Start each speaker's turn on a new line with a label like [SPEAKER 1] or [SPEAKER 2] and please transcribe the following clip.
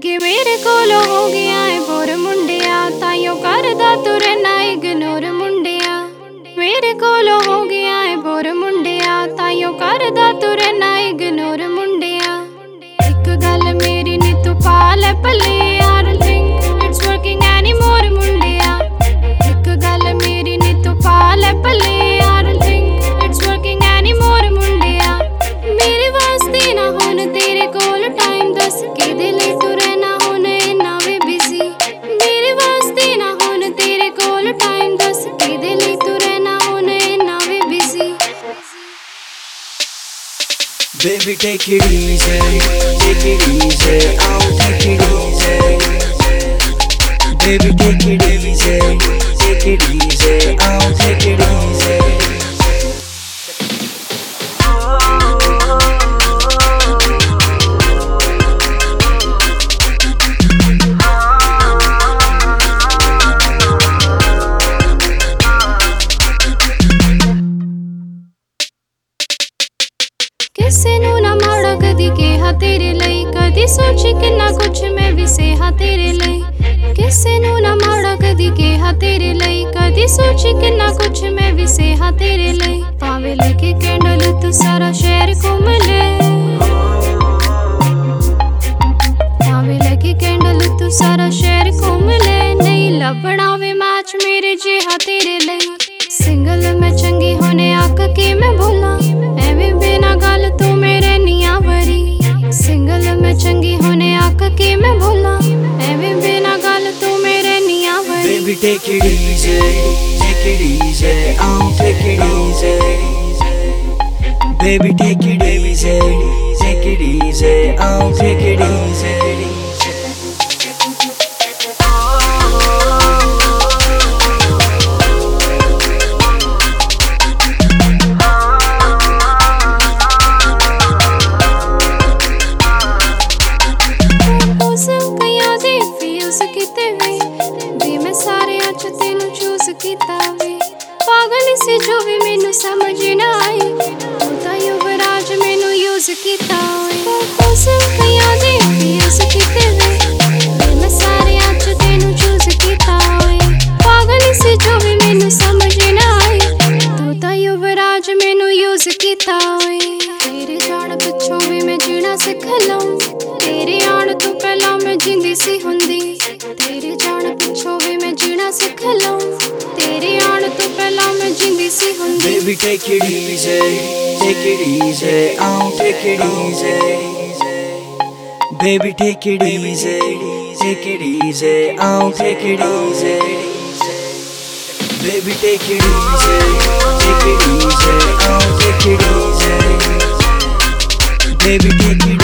[SPEAKER 1] अगे मेरे कोलो हो गया है बोर मुंडिया, ताइयों करदा तू रहना इग्नोर मुंडिया। मेरे कोलो हो गया है बोर मुंडिया, ताइयों करदा तू रहना इग्नोर मुंडिया। एक गल मेरी नी तू पाले पले, I don't think it's working anymore मुंडिया। एक गल मेरी नी तू पाले पले, I don't think it's working anymore मुंडिया। मेरे वास्ते ना होन तेरे कोल टाइम, दस के दिल तू रहना होन इन्ना वे बिजी। मेरे वास्ते ना होन तेरे कोल टाइम, दस के दिल तू रहना होन इन्ना वे busy.
[SPEAKER 2] Baby, take it easy, take it easy, I'll take it easy. Baby, take it easy, take it easy, I'll take it easy.
[SPEAKER 1] किसे नू ना माड़ा कदी कहा तेरे लई, कदी सोची किन्ना कुछ मैं भी सेहा तेरे लई। किसे नू ना माड़ा कदी कहा तेरे लई, कदी सोची किन्ना कुछ मैं भी सेहा तेरे लई। पावे लेके कैंडल तू सारा शहर घूम ले, पावे लेके कैंडल तू सारा शहर घूम ले। नहीं लभना वे मैच मेरे जिहा तेरे लई, सिंगल मैं चंगी होने आक के मैं बोला, एवें बिना गल तू मेरे निया वरी। सिंगल मैं चंगी होने आक के मैं बोला, एवें बिना गल तू मेरे निया वरी।
[SPEAKER 2] Baby, take it easy, take it easy, I'll take it easy. Baby, take it easy, take it easy, I'll take it easy.
[SPEAKER 1] पागल से जो भी मैनू समझ ना आई, तू युवराज मैनू यूज किता मैं सारे अच तेनू चूज किता। पागल से जो भी मैनू समझ ना आई, तू युवराज मैनू यूज किता। तेरे जान पिछों भी मैं जीना सिख लऊं, तेरे आण तो पहला मैं जिंदी सी हुंदी। तेरे जान पिछों भी मैं जीना सिख लऊं, तेरे आण तो पहला मैं जिंदी सी हुंदी।
[SPEAKER 2] Baby, take it easy, take it easy, I'll take it easy. Baby, take it easy, take it easy, I'll take it easy. Baby, take it easy, take it easy, I'll take it easy. Baby, take it